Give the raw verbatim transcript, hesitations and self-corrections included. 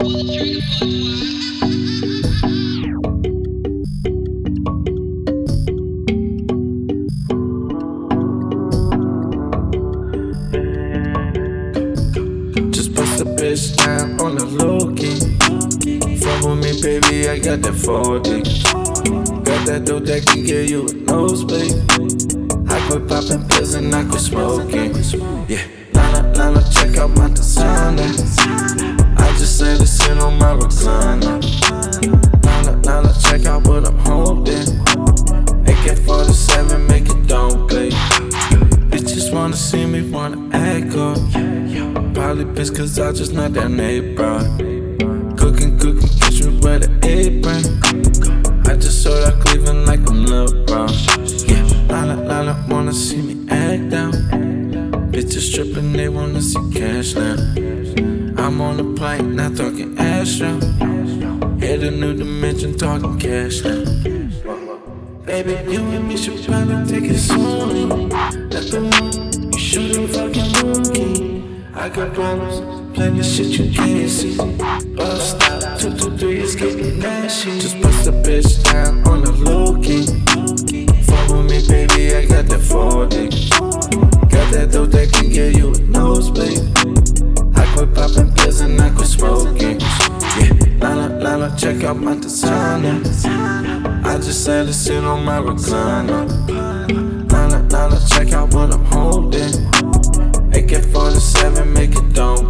Just bust a bitch down on the low key. Fuck with me, baby, I got that forty. Got that dope that can give you a nosebleed. I quit popping pills and I quit smoking. Yeah, Lana, Lana, check out my designer. I just said to sit on my recliner. Lana, Lana, check out what I'm holding. A K forty-seven, make it don't bleed. Bitches wanna see me, wanna act up. Probably bitch cause I just not that neighbor. Cooking, cooking, catch me with an apron. I just sold out Cleveland like I'm LeBron. Yeah, Lana, Lana wanna see me act down. Bitches tripping, they wanna see cash now. I'm on the plane, not talking Astro. Hit a new dimension, talking cash now. Baby, you and me should probably take it slowly. Let the moon, you shouldn't fucking monkey. I got problems, plenty shit you can't see. Bust stop, two, two, three, it's getting nasty. Just bust a bitch down on the low key. Fuck with me, baby, I got that forty. Got that dope that can give you a nosebleed. I quit popping pills and I quit smoking. Yeah, Lana, Lana, check out my designer. I just said to sit on my recliner. Lana, Lana, check out what I'm holding. A K forty-seven, make it don't